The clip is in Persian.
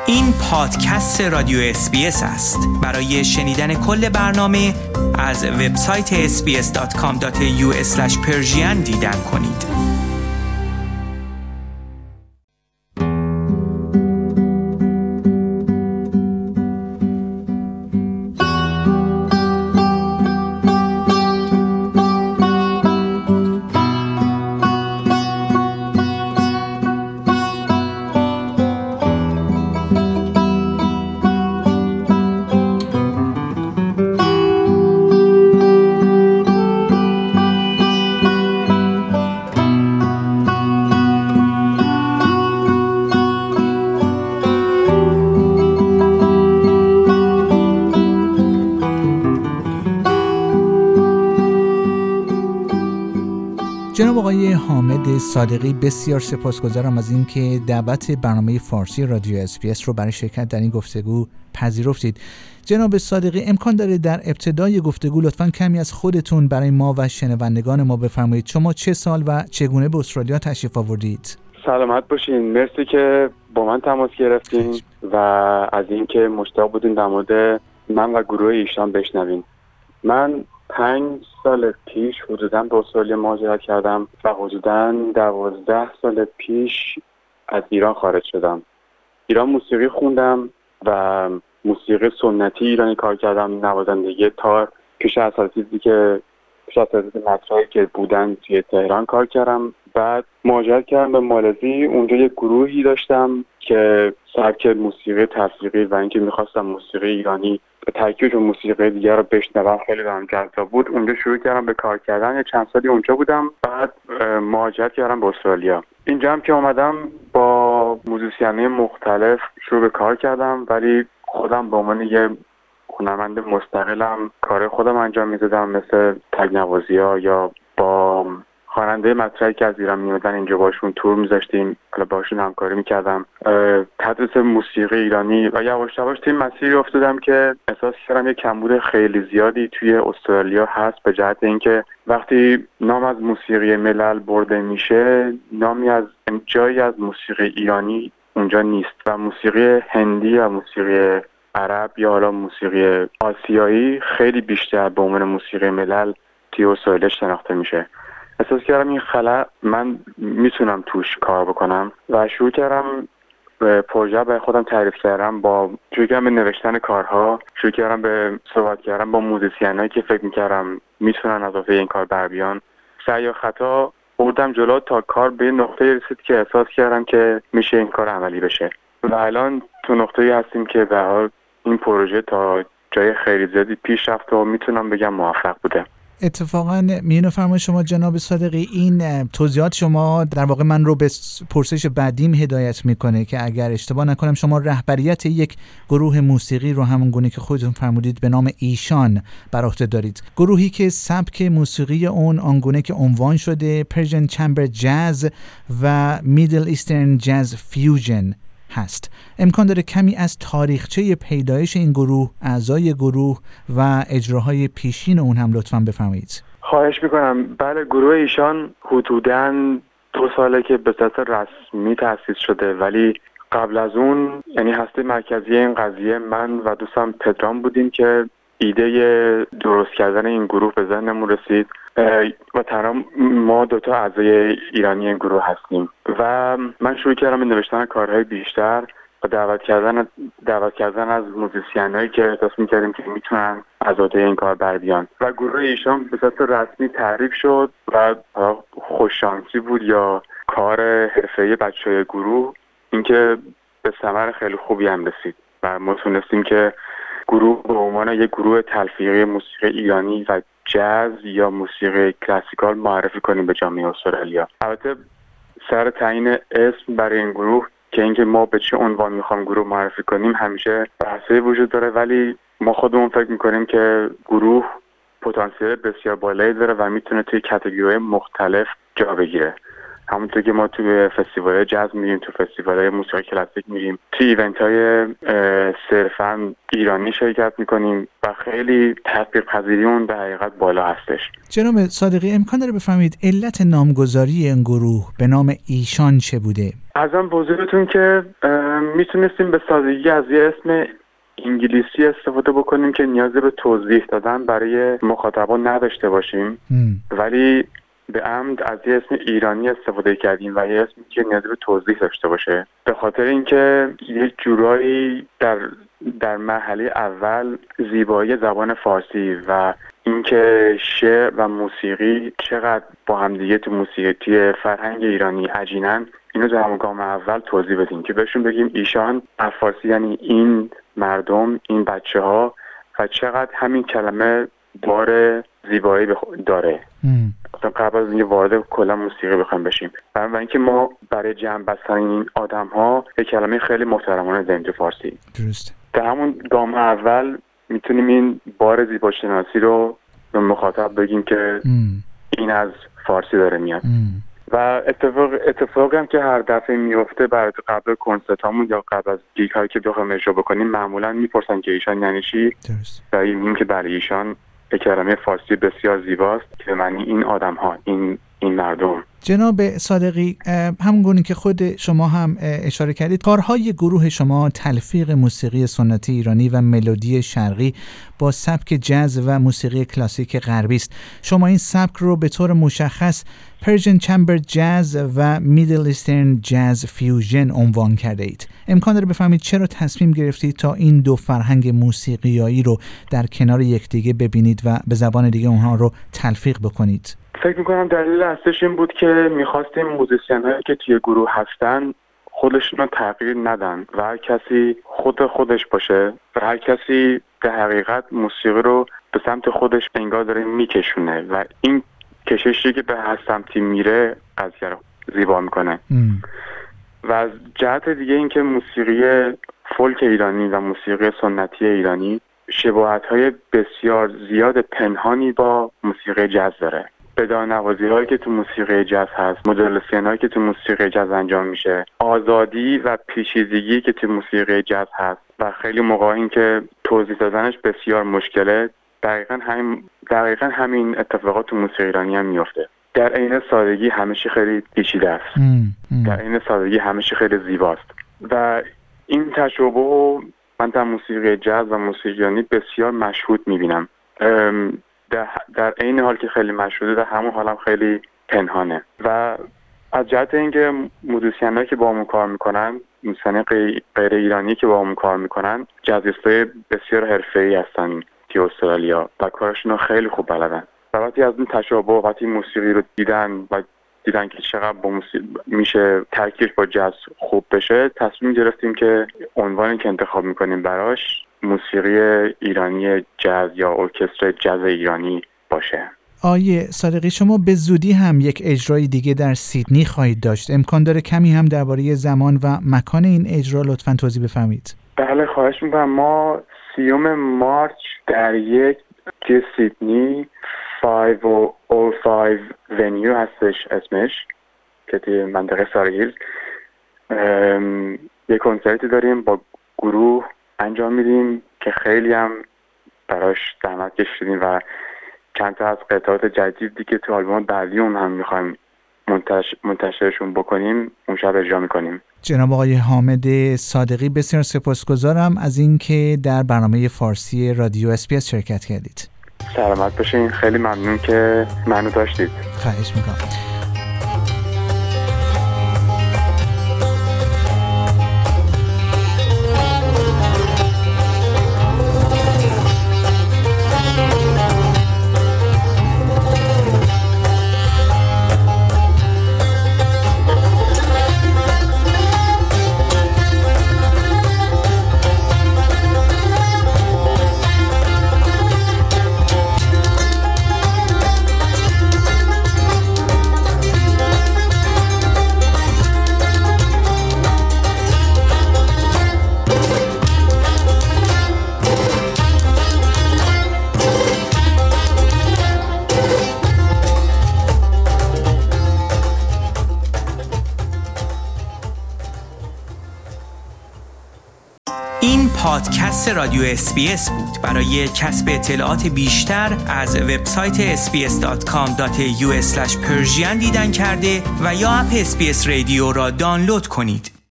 این پادکست رادیو SBS است. برای شنیدن کل برنامه از وبسایت sbs.com.au/persian دیدن کنید. جناب آقای حامد صادقی، بسیار سپاسگزارم از اینکه دعوت برنامه فارسی رادیو SBS رو برای شرکت در این گفتگو پذیرفتید. جناب صادقی، امکان داره در ابتدای گفتگو لطفاً کمی از خودتون برای ما و شنوندگان ما بفرمایید؟ شما چه سال و چگونه به استرالیا تشریف آوردید؟ سلامت باشین. مرسی که با من تماس گرفتین و از اینکه مشتاق بودین در مورد من و گروه ایشان بشنوین. من 5 سال پیش حدوداً به استرالیا مهاجرت کردم و حدوداً 12 سال پیش از ایران خارج شدم. ایران موسیقی خوندم و موسیقی سنتی ایرانی کار کردم، نوازندگی تار پیش از اساتید مطرحی که بودن توی تهران کار کردم. بعد مهاجرت کردم به مالزی. اونجا یک گروهی داشتم که سبک موسیقی تلفیقی و اینکه می‌خواستم موسیقی ایرانی به ترکیب با موسیقی دیگر رو بشنوم، خیلی برام جذاب بود. اونجا شروع کردم به کار کردن. یه چند سالی اونجا بودم. بعد مهاجرت کردم به استرالیا. اینجا هم که اومدم با موزیسین‌های مختلف شروع به کار کردم، ولی خودم به عنوان یه هنرمند مستقلم کار خودم انجام میدادم، مثل تگ‌نوازی‌ها یا با خواننده مطرحی که از ایران میومدن اینجا باشون تور میذاشتیم، حالا باشون همکاری میکردم، تدریس موسیقی ایرانی و یواش یواش توی مسیری افتادم که احساس کردم یه کمبود خیلی زیادی توی استرالیا هست، به جهت اینکه وقتی نام از موسیقی ملل برده میشه، نامی از جایی از موسیقی ایرانی اونجا نیست و موسیقی هندی و موسیقی عرب یا حالا موسیقی آسیایی خیلی بیشتر به عنوان موسیقی ملل توی استرالیا شناخته میشه. احساس کردم این خلا من میتونم توش کار بکنم و شروع کردم به پروژه برای خودم تعریف کردم، شروع کردم به نوشتن کارها، شروع کردم به صحبت کردم با موزیسینایی که فکر میکردم میتونن از عهده این کار بر بیان. سعی و خطا بردم جلو تا کار به نقطه رسید که احساس کردم که میشه این کار عملی بشه و الان تو نقطه‌ای هستیم که به هر حال این پروژه تا جای خیلی زیادی پیش رفت و میتونم بگم موفق بوده. اتفاقا میانه فرمای شما جناب صادقی، این توضیحات شما در واقع من رو به پرسش بعدیم هدایت میکنه که اگر اشتباه نکنم شما رهبریت یک گروه موسیقی رو همون گونه که خودتون فرمودید به نام ایشان بر عهده دارید، گروهی که سبک موسیقی اون آنگونه که عنوان شده پرژن چمبر جاز و میدل ایسترن جاز فیوژن هست. امکان داره کمی از تاریخچه پیدایش این گروه، اعضای گروه و اجراهای پیشین اون هم لطفاً بفرمایید؟ خواهش میکنم. بله، گروه ایشان حدوداً 2 ساله که به صورت رسمی تأسیس شده، ولی قبل از اون، یعنی هسته مرکزی این قضیه من و دوستم پدرام بودیم که ایده درست کردن این گروه به ذهنمون رسید و تنها ما 2 اعضای ایرانی این گروه هستیم و من شروع کردم به نوشتن کارهای بیشتر و دعوت کردن از موزیسینایی که احساس می‌کردیم که میتونن از عهده این کار بر بیان و گروه ایشان به صورت رسمی تعریف شد و خوششانسی بود یا کار حرفه‌ای بچه‌های گروه اینکه به ثمر خیلی خوبی هم رسید و ما تونستیم که گروه به عنوان یک گروه تلفیقی موسیقی ایرانی و جاز یا موسیقی کلاسیکال معرفی کنیم به جامعه استرالیا. البته سر تعیین اسم برای این گروه که اینکه ما به چه عنوان میخوام گروه معرفی کنیم همیشه بحثی وجود داره، ولی ما خودمون فکر میکنیم که گروه پتانسیل بسیار بالایی داره و میتونه توی کاتگوری‌های مختلف جا بگیره همونطور که ما تو فستیوال جاز میریم، تو فستیوال موسیقی کلاسیک میریم، تو ایونت های صرفا ایرانی شرکت میکنیم و خیلی تطبیق پذیری اون در حقیقت بالا هستش. جناب صادقی امکان داره بفهمید علت نامگذاری این گروه به نام ایشان چه بوده؟ ازم بزرگتون که میتونستیم به سادگی از یه اسم انگلیسی استفاده بکنیم که نیازی به توضیح دادن برای مخاطبان نداشته باشیم، ولی به عمد از یه اسم ایرانی استفاده کردیم و یه اسمی که نیازی به توضیح داشته باشه، به خاطر اینکه یک جورایی در مرحله اول زیبایی زبان فارسی و اینکه شعر و موسیقی چقدر با همدیگه تو موسیقی توی فرهنگ ایرانی عجینن، اینو در مقام اول توضیح بدیم که بهشون بگیم ایشان از فارسی یعنی این مردم، این بچه ها، و چقدر همین کلمه بار زیبایی داره. اصلا قبل از اینکه وارد کلا موسیقی بخوایم بشیم و اینکه ما برای جمع بستن این آدم ها یک کلمه خیلی محترمانه داریم تو فارسی. درسته. در همون گام اول میتونیم این بار زیباشناسی رو به مخاطب بگیم که این از فارسی داره میاد. و اتفاقی هم که هر دفعه میفته بعد قبل کنسرتامون یا قبل از گیگ هایی که بخوایم اجرا بکنیم معمولا میپرسن که ایشان یعنی چی. درست. و میگیم که برای ایشان یک کلمه فارسی بسیار زیباست که به معنی این آدم ها، این مردم. جناب صادقی، همونگونه که خود شما هم اشاره کردید، کارهای گروه شما تلفیق موسیقی سنتی ایرانی و ملودی شرقی با سبک جاز و موسیقی کلاسیک غربی است. شما این سبک رو به طور مشخص پرژن چمبر جاز و میدل ایسترن جاز فیوژن عنوان کرده اید. امکان داره بفهمید چرا تصمیم گرفتید تا این دو فرهنگ موسیقیایی رو در کنار یکدیگه ببینید و به زبان دیگه اونها رو تلفیق بکنید؟ فکر میکنم دلیل اصلیش این بود که میخواستیم موزیسین هایی که توی گروه هستن خودشون رو تغییر ندن و هر کسی خودش باشه و هر کسی در حقیقت موسیقی رو به سمت خودش انگار داره میکشونه و این کششی که به هر سمتی میره قضیه رو زیبا میکنه. و از جهت دیگه این که موسیقی فولک ایرانی و موسیقی سنتی ایرانی شباهت‌های بسیار زیاد پنهانی با موسیقی جاز داره. بدانوازی هایی که تو موسیقی جاز هست، مدلسین هایی که تو موسیقی جاز انجام میشه، آزادی و پیچیدگی که تو موسیقی جاز هست و خیلی موقع این که توضیح دادنش بسیار مشکله، دقیقاً همین اتفاقات تو موسیقی ایرانی هم میفته. در عین سادگی همه چی خیلی پیچیده است. در عین سادگی همه چی خیلی زیباست و این تشابه من در موسیقی جاز و موسیقی ایرانی بسیار مشهود میبینم. در عین حال که خیلی مشهوده، در همون حال هم خیلی پنهانه. و از جهت اینکه موزیسینایی که با همون کار میکنن، موزیسین غیر ایرانی که با همون کار میکنن، جازیستای بسیار حرفه‌ای هستن توی استرالیا و کارشون خیلی خوب بلدن. و وقتی از این تشابه، وقتی موسیقی رو دیدن که چقدر با موسیقی میشه ترکیب با جاز خوب بشه، تصمیم گرفتیم که عنوانی که انتخاب میکنیم براش موسیقی ایرانی جاز یا ارکستر جاز ایرانی باشه. آیه صادقی، شما به زودی هم یک اجرای دیگه در سیدنی خواهید داشت. امکان داره کمی هم درباره زمان و مکان این اجرا لطفاً توضیح بفرمایید؟ بله خواهش میکنم. ما 30 مارچ در یک توی سیدنی 505 ونیو هستش اسمش که توی منطقه ساری هیلز یک کنسرتی داریم با گروه انجام میدیم که خیلی هم براش زحمت کشیدیم و چند تا از قطعات جدیدی که تو آلبوم بعدی اون هم میخوایم منتشرشون بکنیم اون شب اجرا میکنیم. جناب آقای حامد صادقی، بسیار سپاسگزارم از اینکه در برنامه فارسی رادیو SBS شرکت کردید. سلامت باشین. خیلی ممنون که منو داشتید. خواهش میکنم. این پادکست رادیو اسپیس بود. برای کسب اطلاعات بیشتر از وبسایت sbs.com.au/persian دیدن کرده و یا اپ اسپیس رادیو را دانلود کنید.